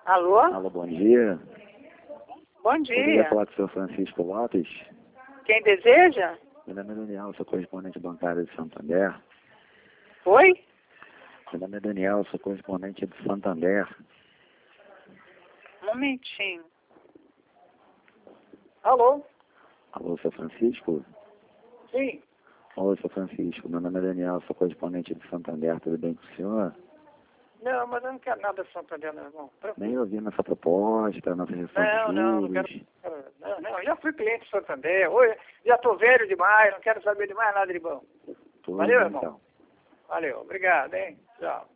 Alô? Alô, bom dia. Bom Poderia dia. falar com o senhor Francisco Lopes? Quem deseja? Meu nome é Daniel, sou correspondente bancário de Santander. Oi? Meu nome é Daniel, sou correspondente de Santander. Um momentinho. Alô? Alô, senhor Francisco? Sim. Alô, senhor Francisco. Meu nome é Daniel, sou correspondente de Santander. Tudo bem com o senhor? Não, mas eu não quero nada de Santander, meu irmão. Nem ouvi nossa proposta, nossa redução de Não quero. juros. Não, já fui cliente de Santander. Hoje já estou velho demais, não quero saber de mais nada de bom. Tudo Valeu, bem, irmão. então. Valeu, obrigado, hein? Tchau.